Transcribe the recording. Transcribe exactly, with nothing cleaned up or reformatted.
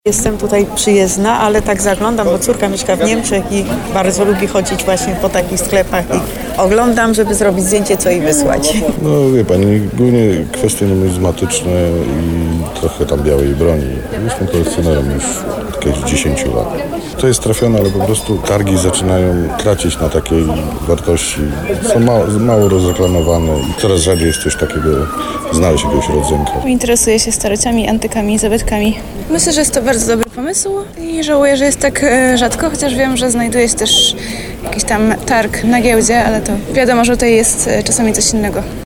Jestem tutaj przyjezdna, ale tak zaglądam, bo córka mieszka w Niemczech i bardzo lubi chodzić właśnie po takich sklepach i oglądam, żeby zrobić zdjęcie, co jej wysłać. No wie pani, głównie kwestie numizmatyczne i trochę tam białej broni. Jestem kolekcjonerem już od jakieś dziesięciu lat. To jest trafione, ale po prostu targi zaczynają tracić na takiej wartości. Są mało, mało rozreklamowane i coraz rzadziej jest coś takiego, znaleźć jakiegoś rodzynka. Interesuję się starociami, antykami, zabytkami. Myślę, że jest to bardzo dobry pomysł i żałuję, że jest tak rzadko, chociaż wiem, że znajduje się też jakiś tam targ na giełdzie, ale to wiadomo, że tutaj jest czasami coś innego.